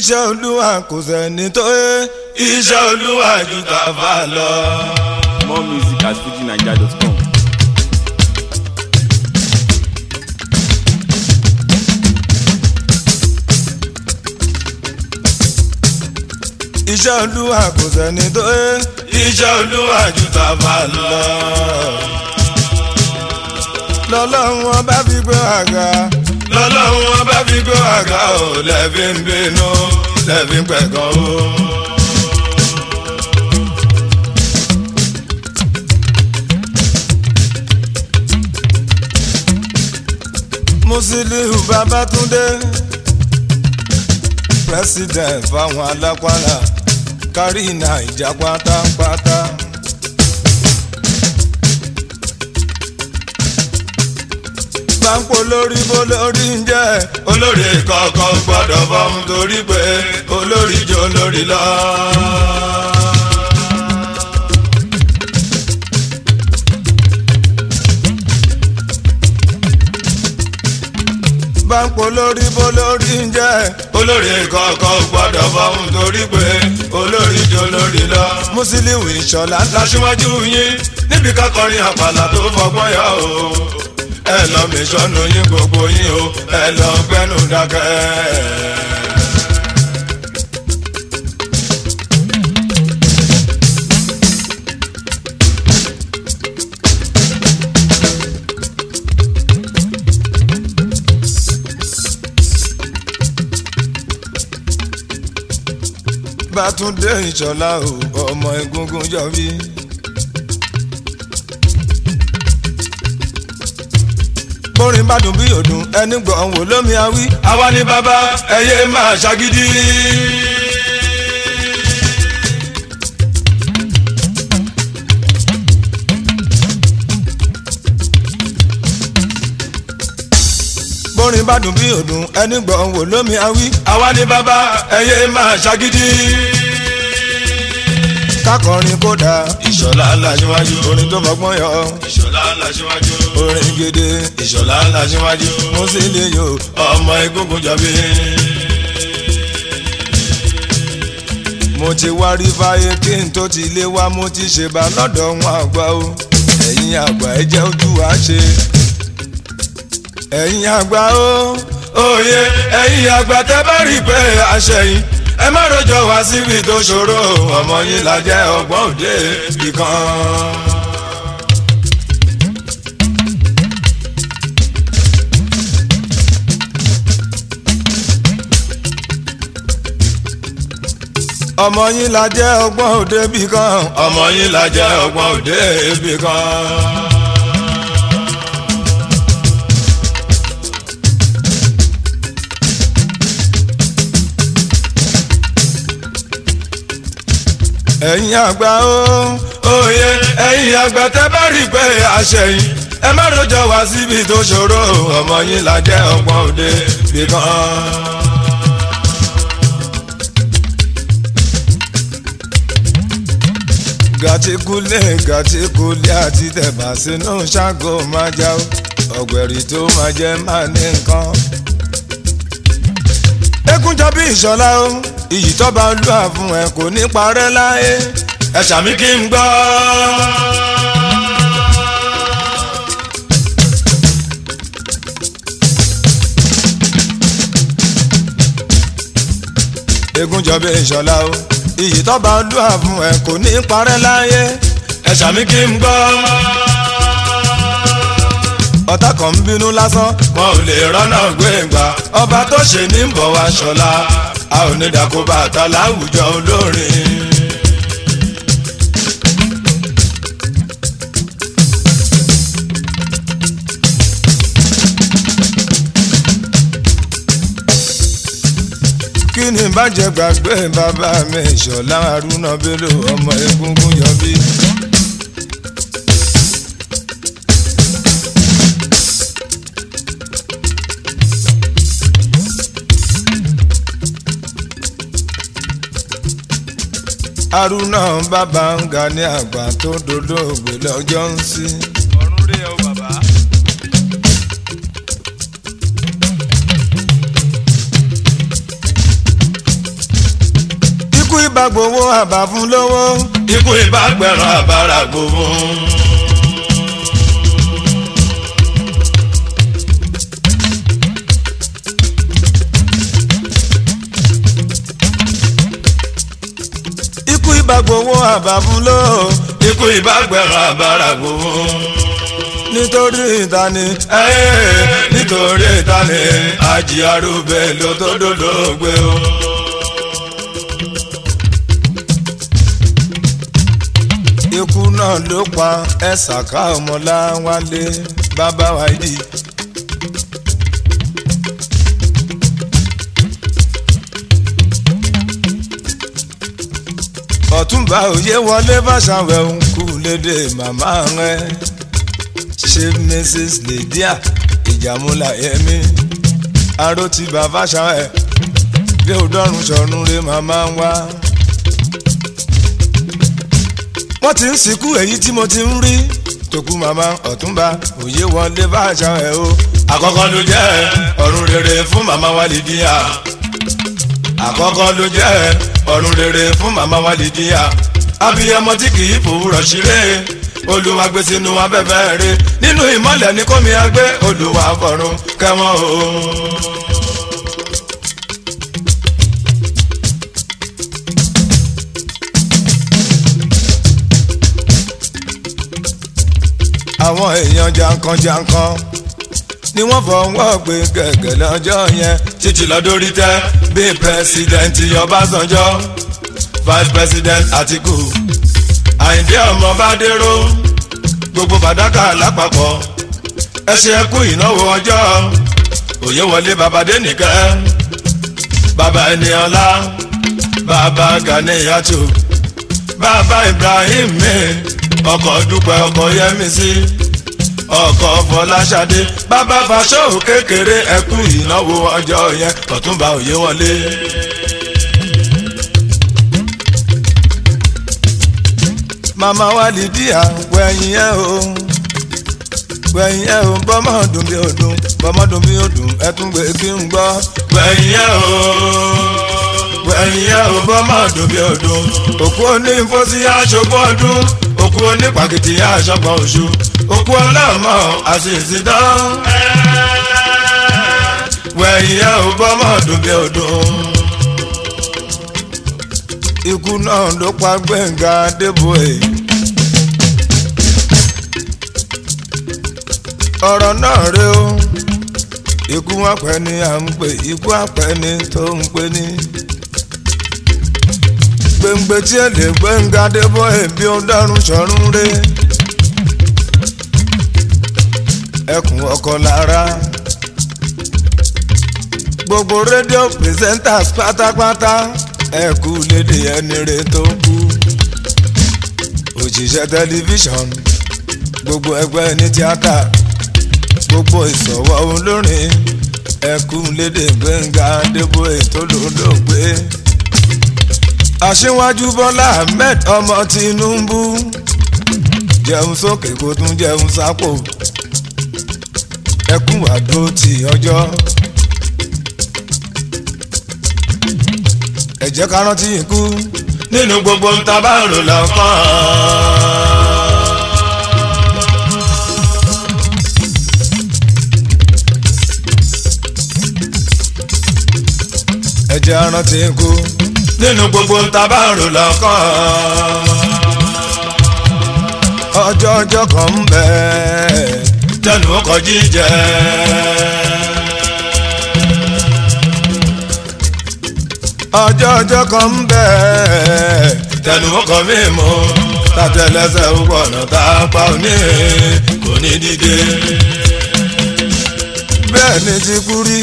iṣẹ́ olúwa kò sẹ́ni tó yé iṣẹ́ olúwa ju tàfà lọ. More music at fujinaija.com. iṣẹ́ olúwa kò sẹ́ni tó yé iṣẹ́ olúwa ju tàfà lọ. lọ́lọ́run ọba fi gbé àga lọ́lọ́run ọba fi gbé àga ò lẹ́bí ń bínú lẹ́bí ń pẹ̀gàn o. Musiliu Babátúndé president fáwọn alápàlà kárí Naija pátápátá. Báńpọ̀ lórí bó lórí ń jẹ́ olórí kọ̀ọ̀kan gbọ́dọ̀ fọ́hún torí pé olórí jọ lórí lọ. Báńpọ̀ lórí bó lórí ń jẹ́ olórí kọ̀ọ̀kan gbọ́dọ̀ fọ́hún torí pé olórí jọ lórí lọ. Musiliu Ìṣọ̀lá láṣíwájú yín níbi kákọrin àpàlà tó fọgbọ́n yọ o. Ẹ lọ mi sọnù yín gbogbo yín o ẹ lọ gbẹnu dákẹ́. Bátúndé Ìṣọ̀lá o ọmọ Egúngún Jọbí. Bórin bá dùn bí òdùn ẹni gbọ̀n wò lómi awí. Àwa ni bàbá ẹyẹ máa ṣàgídí. Bórin bá dùn bí òdùn ẹni gbọ̀n wò lómi awí. Àwa ni bàbá ẹyẹ máa ṣàgídí. Kákọrin kódà Ìṣọ̀lá láṣíwájú orin tó fọgbọ́n yọ. Ìṣọ̀lá láṣíwájú orin gidi Ìṣọ̀lá láṣíwájú Musiliu ọmọ Egúngún Jọbí. Mo ti wá rí fáyé kí n tó ti lé wá mo ti ṣèbà lọ́dọ̀ wọn àgbà o. Ẹ̀yin àgbà ẹ jẹ́ ojú wa ṣe. Ẹ̀yin àgbà o òye ẹ̀yin àgbà tẹ́ bá rí pé àṣẹyìn ẹ má rojọ́ wá síbi tó ṣòro ọmọ yín la jẹ́ ọgbọ́n òde ìkan. ọmọ yín la jẹ́ ọgbọ́n òde ibì kan. ọmọ yín la jẹ́ ọgbọ́n òde ibì kan. ẹ̀yin àgbà o òye ẹ̀yin àgbà tẹ́ bá rí pé àṣẹyìn ẹ má rojọ́ wá síbi tó ṣòro ọmọ yín la jẹ́ ọgbọ́n òde ibì kan. gàtíkúlé àti tẹ̀bà sínú ṣáàgó máa já ọ̀gbẹ̀rì tó máa jẹ́ máa ní nǹkan. Egúngún Jọbí Ìṣọ̀lá o iyì tọ́ba olúwa fún ẹ kò ní parẹ́ láyé ẹ ṣàmì kí n gbọ́. Egúngún Jọbí Ìṣọ̀lá o iyì tọ́ba olúwa fún ẹ kò ní parẹ́ láyé ẹ ṣàmì kí n gbọ́. ọ̀tá kan ń bínú lásán wọn ò lè rọ́nà gbé gbà ọba tó ṣe ní bọ̀ wá ṣọlá a ò ní dàkó bàtà láwùjọ olórin. kí ni bàjẹ́ gbàgbé bàbá mi Ìṣọ̀lá Haruna Bello ọmọ Egúngún Jọbí. Haruna bàbá ń ga ní àgbà tó dolóògbé lọ́jọ́ ń sí. ọ̀run rí ẹ o bàbá. ìbá gbowó àbá fún lówó. ikú ìbá gbẹ̀rán àbára gbowó. ikú ìbá gbowó àbá fún lówó. ikú ìbá gbẹ̀rán àbára gbowó. nítorí ìtani nítorí ìtani Àjì Arúbẹ ló tó dolóògbé o. ikú náà ló pa Ẹ̀sàká Ọmọláwálé bàbá Wáídì. Ọ̀túnba Oyèwọlé Fáṣàwẹ̀ ń kú lédè màmá rẹ̀ ṣe Mrs. Lydia Ìjàmúlà Yẹmí Arótìbá Fáṣàwẹ̀ bí òdọ́rùn sọ̀rùn rẹ̀ màmá ń wá. wọ́n ti ń sìnkú èyí tí mo ti ń rí tòkú màmá Ọ̀túnba Oyèwọlé Fáṣàwẹ̀ o. àkọ́kọ́ ló jẹ́ ọ̀run rere fún màmá wa Lydia. àkọ́kọ́ ló jẹ́ ọ̀run rere fún màmá wa Lydia. abiyamọ tí kì í fòwúrọ̀ ṣeré Olúwa gbé sínú afẹ́fẹ́ rẹ̀ nínú ìmọ́lẹ̀ ní kómi agbé Olúwa fọ̀run kẹ́wọ́n o. àwọn èèyàn jankan-jankan ni wọ́n fọwọ́ gbé gẹ̀gẹ̀ lọ́jọ́ yẹn títí lọ́dọ́rí tẹ́ bíi pẹ́sidẹ̀ntì Ọbásanjọ́ vice president Àtíkù Àyìndé ọmọ Bádéró gbogbo fàdákà lápapọ̀ ẹ ṣe ẹkú ìnáwó ọjọ́ Oyèwọlé Babadénìkẹ́ bàbá Ẹniọlá bàbá Ganiyatu bàbá Ibrahim mi ọkọ̀ Dúpẹ́ ọkọ̀ Yẹmisí ọkọ̀ Fọláṣadé bàbá Fáṣọ̀hù kékeré ẹkú ìnáwó ọjọ́ yẹn Ọ̀túnba Oyèwọlé. màmá wa Lydia wẹ̀yìn ẹ̀ o wẹ̀yìn ẹ̀ o bọ́mọ̀dún bí odùn bọ́mọ̀dún bí odùn ẹ̀tún gbé kí n gbọ́. wẹ̀yìn ẹ̀ o wẹ̀yìn ẹ̀ o bọ́mọ̀dún bí odùn òkú onífọ́sí aṣọ́gbọ́n ọdún òkú onípàkìtì aṣọ́gbọ́n oṣù òkú ọlọ́mọ àṣìṣìdán. wẹ̀yìn ẹ̀ o bọ́mọ̀dún bí odùn. ikú náà ló pa Gbẹ́ngà Adébóyè. ọ̀rọ̀ náà rèé o ikú àpẹ́ ni à ń pè ikú àpẹ́ ni tó ń pè ní. gbẹ̀ngbẹ̀ tí ẹ lè Gbẹ́ngà Adébóyè bí ó dárún sọ̀rún rẹ̀. ẹkùn ọkọ̀ lára gbogbo rédíò presenters pátápátá ẹ kú lédè ẹni rẹ̀ tó kú. òṣìṣẹ́ tẹlifíṣàn gbogbo ẹgbẹ́ ní tíátà gbogbo ìsọ̀wọ́ olórin ẹ kú lédè Gbẹ́ngà Adébóyè tó lòdògbé. Aṣíwájú Bọ́lá Ahmed ọmọ Tinubu jẹun sókè kó tún jẹun sápò ẹ kú àdó ti ọjọ́. ẹ jẹ́ ká rántí ikú nínú gbogbo ń ta bá ń rò lọ́kàn. ẹ jẹ́ ká rántí ikú nínú gbogbo ń ta bá ń rò lọ́kàn. ọjọ́ kan ń bẹ tẹnu ọkọ̀ jíjẹ. ọjọ́ kan ń bẹ tẹnu ọkọ̀ mímu tàtẹlẹsẹ̀ ọ̀nà tá a pa òní kò ní dìde. bẹ́ẹ̀ ni ti kú rí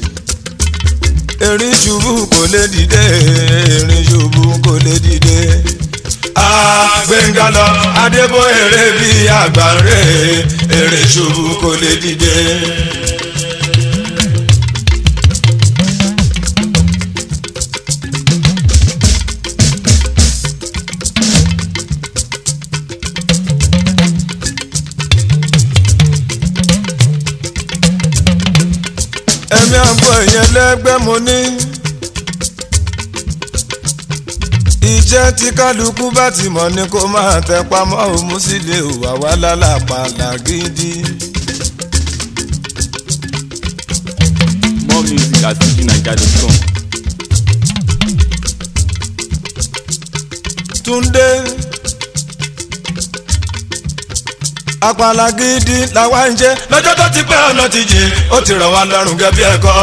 erin ṣubú kò lè dìde erin ṣubú kò lè dìde. Gbẹ́ngà lọ Adébóyè rẹ̀ bí àgbáre erin ṣubú kò lè dìde. ẹ̀mí àgbo ìyẹn lẹ́gbẹ́ mo ní iṣẹ́ tí kálukú bá ti mọ̀ ni kó máa tẹ pamọ́ òun sílé òwà wá lálàpàlà gidi. More music at FujiNiger.com. Túndé àpàlà gidi làwa ń jẹ lọ́jọ́ tó ti pẹ́ ọ̀nà ti jìn ó ti rọ̀ wá lọ́rùn gẹ́bí ẹ̀kọ́.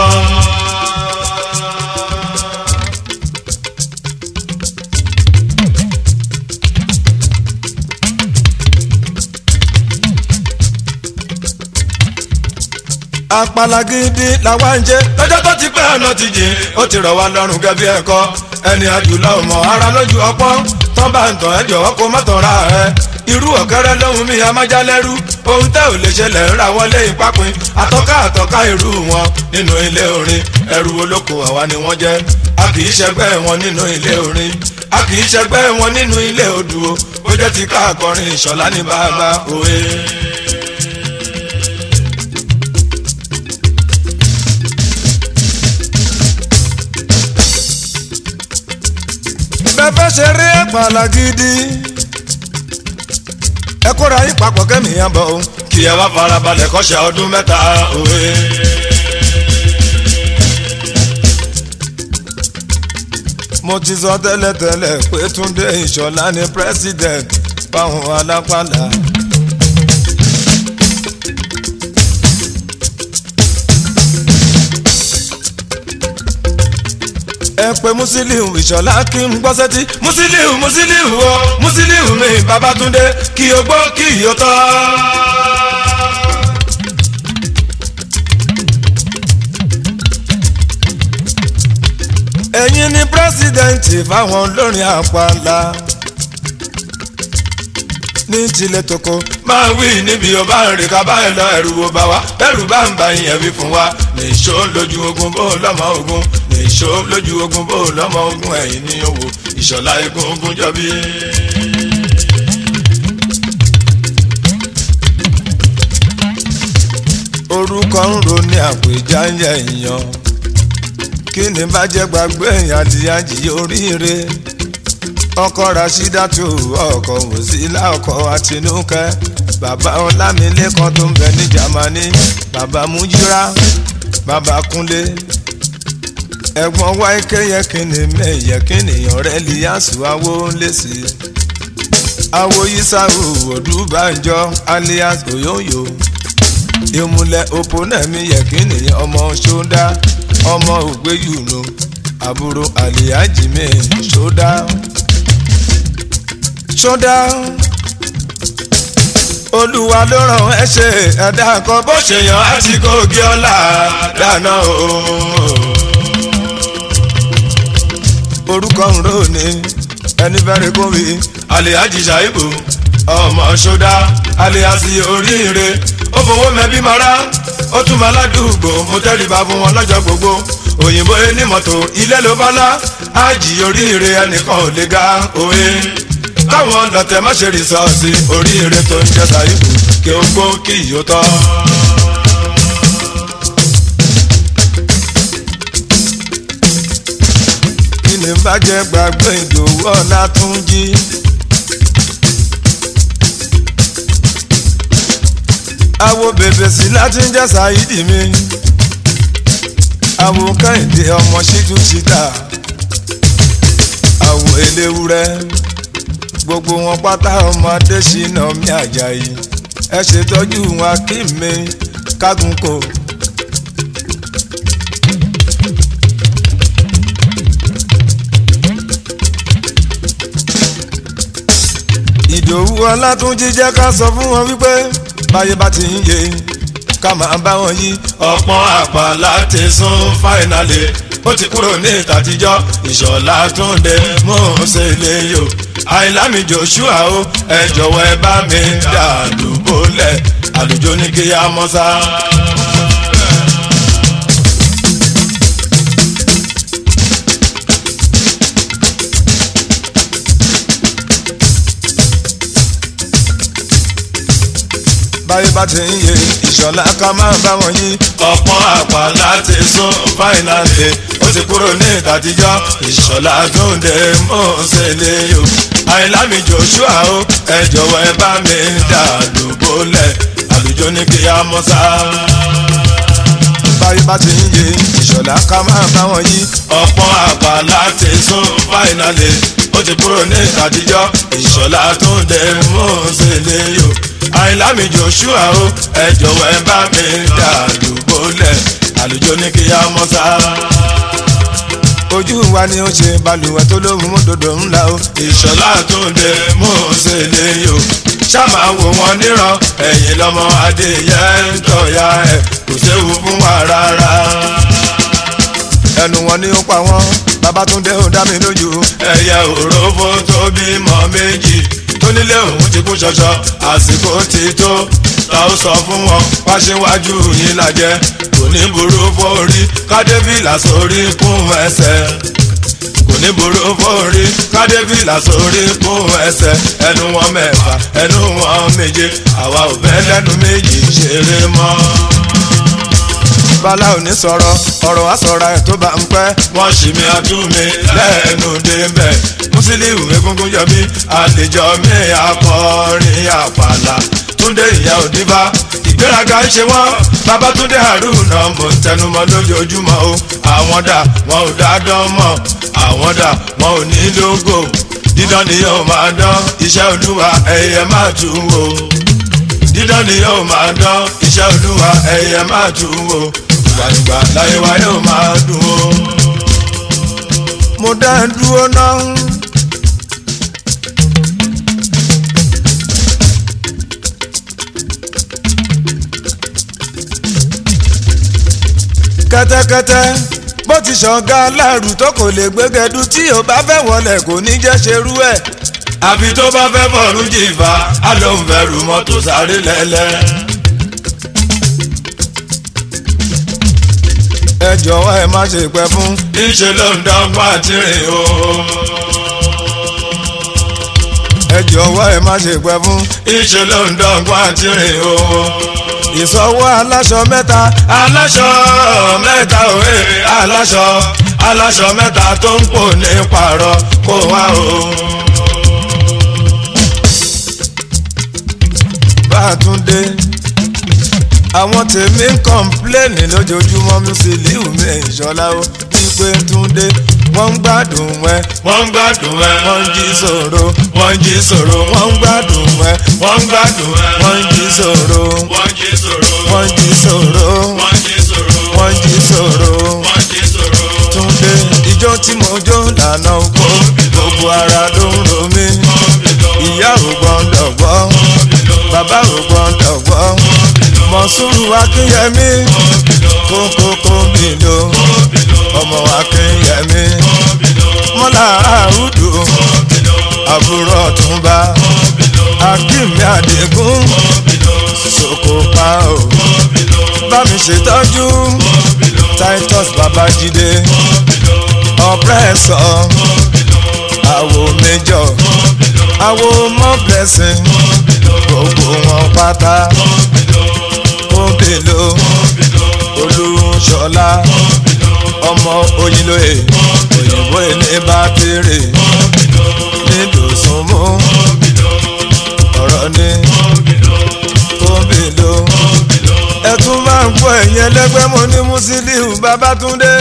àpàlà gidi làwa ń jẹ lọ́jọ́ tó ti pẹ́ ọ̀nà ti jìn ó ti rọ̀ wá lọ́rùn gẹ́bí ẹ̀kọ́. ẹni àjùlọ ọmọ ara lójú ọpọ́n tán bá ń tàn ẹ́ jọ̀wọ́ kó má tọ̀ra ẹ̀. irú ọ̀kẹ́rẹ́ lóhun mi amájálẹ́rú ohun tẹ́ ò lè ṣẹlẹ̀ ń ra wọn lẹ́yìn pápín àtọ́ká irú wọn nínú ilé orin ẹrù olóko àwa ni wọ́n jẹ́. a kì í ṣẹgbẹ́ wọn nínú ilé orin a kì í ṣẹgbẹ́ wọn nínú ilé odò ó jẹ́ ti ká akọrin ìṣọ̀lá ní bàbá òwe. bẹ́ẹ̀ ṣe rí àpàlà gidi ẹ kóra yín papọ̀ kẹ́mi yẹn bọ̀ ọ́n kí ẹ wá farabalẹ̀ kọ́ṣẹ́ ọdún mẹ́ta òwe. mo ti sọ tẹ́lẹ̀tẹ́lẹ̀ pé Túndé Ìṣọ̀lá ni president báwọn alápàlà. ẹ pé Musiliu Ìṣọ̀lá kí n gbọ́ sẹ́tí Musiliu o Musiliu mi Babátúndé kí o gbọ́ kí o tọ́. ẹ̀yin ni pírẹ́sìdẹ̀ǹtì fáwọn olórin àpàlà ní tilẹ̀ tókò máa wí níbi ọba rìn ká bá ẹ lọ ẹrù wo bá wa bẹ́rù bá ń ba ìyẹn wí fún wa nìṣó lójú ogun bó lọ́mọ ogun nìṣó lójú ogun bó lọ́mọ ogun ẹ̀yìn ní owó Ìṣọ̀lá egungun jọbí. orúkọ ń ro ní àpèjá ń yẹ èèyàn kí ni bá jẹ́ gbàgbé èèyàn àdìyànjì oríire ọkọ Rasídátù ọkọ Wòsílà ọkọ Àtinúkẹ́ bàbá Ọlámilékan tó ń bẹ ní Jámánì bàbá Mújírà bàbá Kúnlé ẹ̀gbọ́n Wáíké Yẹkínì mẹ́yẹkínì ọ̀rẹ́ Líyásù awo ń lé sí awo Yísàrù Odúbànjọ alias Òyóyò ìmùlẹ̀ òpónẹ́mí Yẹkínì ọmọ Ṣódá ọmọ Ògbéyùnú àbúrò Àlìyájì mi Ṣódá Olúwa ló ràn ẹ́ ṣe ẹ̀dá kan bó ṣe yàn á ti kó gé ọlá dáná o. orúkọ ń rò ní ẹni fẹ́rẹ̀ kó wí Àlìyájì Ṣàìbù ọmọ Ṣódá aliasi oríire ó fowó mẹ́bí mara ó tún máa ládùúgbò mo tẹ́rìbá fún wọn lọ́jọ́ gbogbo òyìnbó ní mọ́tò ilé ló bá lá ájì oríire ẹnìkan ò lè ga òwe káwọn lọ́tẹ̀ má ṣe rìsọ́ọ̀sì oríire tó ń jẹ́ Ṣàìbù kí ó gbó kí yóò tọ́. kí ni bá jẹ́ gbàgbé Ìdòwú Ọlátúnjí àwo bèbè sí láti ń jẹ́ Ṣàìdì mi àwo Kẹ́hìndé ọmọ Ṣíjú Ṣítà àwo Eléwúrẹ́ gbogbo wọn pátá ọmọ Adéṣínà mi Àjàyí ẹ ṣètọ́jú wọn kí mi Kágùnkò. Ìdòwú Ọlátúnjí jẹ́ ká sọ fún wọn wípé báyé bá ti ń yé ká máa bá wọn yí. ọ̀pọ̀ àpàlà ti sún fáìnàlì ó ti kúrò ní ìtàtijọ́ Ìṣọ̀lá Túndé mò ń ṣe lè yò Àìlámi Joshua o ẹ jọ̀wọ́ ẹ bá mi dà lùbọ́lẹ̀ àlùjọ ní kí á mọ́ sá. báyé bá ti ń yé Ìṣọ̀lá ká máa bá wọn yí. ọ̀pọ̀ àpàlà ti sún fáìnàlì ó ti kúrò ní ìtàtijọ́ Ìṣọ̀lá Túndé Mọ́sẹ̀lẹ̀ o Àyìnlá mi Joshua o ẹ jọ̀wọ́ ẹ bá mi dà lóbólẹ̀ àlùjọ ní kí á mọ́ sá. báyìí bá ti ń yé Ìṣọ̀lá ká máa bá wọn yí ọ̀pọ̀ àgbà láti sún fáìnàlì ó ti kúrò ní ìtàtijọ́ Ìṣọ̀lá Túndé Mọ́sẹ̀lẹ̀ o Àyìnlá mi Joshua o ẹ jọ̀wọ́ ẹ bá mi dà lóbólẹ̀ àlùjọ ní kí á mọ́ sá. ojú wa ni ó ṣe balùwẹ̀ tó lóhùn mọ́tòdò ńlá o Ìṣọ̀lá Túndé Mọ́sẹ̀lẹ̀ o ṣáàmà wò wọ́n níran ẹ̀yìn lọ́mọ adéyẹ ń tọ̀ya ẹ̀ kò séwu fún wa rárá. ẹnu wọn ni ó pa wọn Babátúndé ó dá mi lójú ẹ̀yẹ òrófó tó bímọ méjì tó nílé òun ti kú ṣọṣọ àsìkò ti tó ta ó sọ fún wọn wá síwájú yín lájẹ kò ní burú fórí kádébìlà sórí kún ẹsẹ̀ kò ní burú fórí kádébìlà sórí kún ẹsẹ̀ ẹnu wọn mẹ́fà ẹnu wọn méje àwa ò bẹ́ lẹ́nu méjì ṣeré mọ́. bala ò ní sọ̀rọ̀ ọ̀rọ̀ á sọ̀ra ẹ̀ tó bá ń pẹ́ wọ́n ṣì mí àtúnmí lẹ́nu débẹ̀ Musiliu Egungun Yọmí àlejò mi akọrin àpàlà Túndé ìyá òdìbá ìgbéraga ń ṣe wọ́n Babátúndé Haruna mò ń tẹnumọ́ lójoojúmọ́ o àwọn dà wọn ò dá dán mọ́ àwọn dà wọn ò ní lógo dídán ni yóò máa dán iṣẹ́ Olúwa ẹ̀yẹ máa tún wò dídán ni yóò máa dán iṣẹ́ Olúwa ẹ̀yẹ máa tún wò gbàgbà láyé wa yóò máa dùn o. mo dá dúró náà. kẹ́tẹ́kẹ́tẹ́ bó ti ṣọ̀gá aláàrù tó kò lè gbégẹdú tí ò bá fẹ́ wọlé kò ní jẹ́ ṣerú ẹ̀. àfi tó bá fẹ́ fọ̀rún jìfà á ló ń bẹ̀rù mọ́tò sáré lẹ́lẹ́. ẹ jọ̀wọ́ ẹ má ṣe pẹ́ fún. ìṣe ló ń dọ́gba tìrìn o. ẹ jọ̀wọ́ ẹ má ṣe pẹ́ fún. ìṣe ló ń dọ́gba tìrìn o. ìsọwọ́ aláṣọ mẹ́ta òwe aláṣọ mẹ́ta tó ń pò ní pààrọ̀ kó wá o. Bátúndé àwọn tèmi ń kọ̀ǹpléènì lójoojúmọ́ Musiliu mi Ìṣọ̀lá o wípé Túndé wọ́n ń gbádùn ẹ wọ́n ń jí sòro wọ́n ń gbádùn ẹ wọ́n ń jí sòro wọ́n ń jí sòro Túndé ijó tí mo jó lànà oko gbogbo ara ló ń ro mí ìyá ò gbọ́dọ̀ gbọ́ bàbá ò gbọ́dọ̀ gbọ́ Mọ̀súrù Akínyẹmí kókókó mi lò ọmọ Akínyẹmí mọ́lá àrùdù àbúrò Ọ̀túnba Akínmi Àdégún Sokopa o bá mi ṣètọ́jú Titus Babájídé ọ̀pẹ́sọ̀ àwo méjọ àwo mọ́ blessing gbogbo wọn pátá Kóńbélò Olúṣọlá ọmọ Oyinlóye òyìnbó ilé bá péré nídòsúnmú ọ̀rọ̀ ní Kóńbélò ẹ tún máa ń gbọ́ ẹ̀yìn ẹlẹ́gbẹ́ mo ní Musiliu Babátúndé.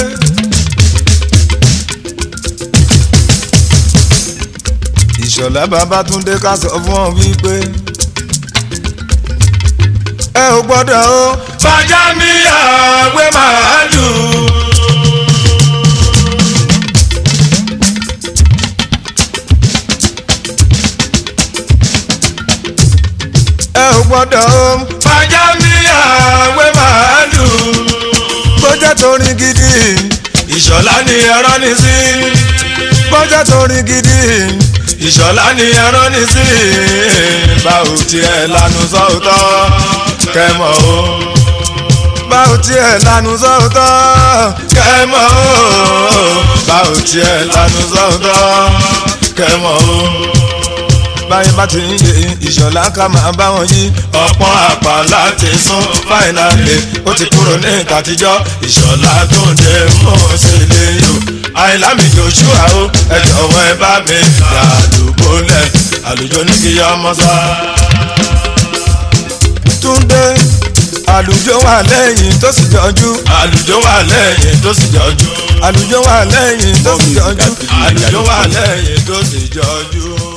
Ìṣọ̀lá Babátúndé ká sọ fún ọ wípé ẹ ò gbọ́dọ̀ o bàjá mi àgbẹ̀ màálù. ẹ ò gbọ́dọ̀ o bàjá mi àgbẹ̀ màálù. bójá torin gidi Ìṣọ̀lá ni ẹran ní sí. bójá torin gidi Ìṣọ̀lá ni ẹran ní sí. bá ò tiẹ̀ lanu sọ́ọ̀tọ̀ kẹ́mọ̀ o bá ò tiẹ̀ lanu sọ́ọ̀tọ̀ kẹ́mọ̀ o bá ò tiẹ̀ lanu sọ́ọ̀tọ̀ kẹ́mọ̀ o báyìí bá ti ń yé ìṣọ̀lá ká máa bá wọn yí. ọ̀pọ̀ àpàlà ti sún fáìnàlì ó ti kúrò ní ìtàtijọ́ ìṣọ̀lá tó ń dé mọ́ sí ilé yòó. àìlámi Joshua o ẹ jọ̀wọ́ ẹ bá mi dàlúgbò lẹ̀ àlùjọ ní kí ọmọ sá. Túndé àlùjọ wà lẹ́yìn tó sì jọjú. àlùjọ wà lẹ́yìn tó sì jọjú. àlùjọ wà lẹ́yìn tó sì jọjú. àlùjọ wà lẹ́yìn tó sì jọjú.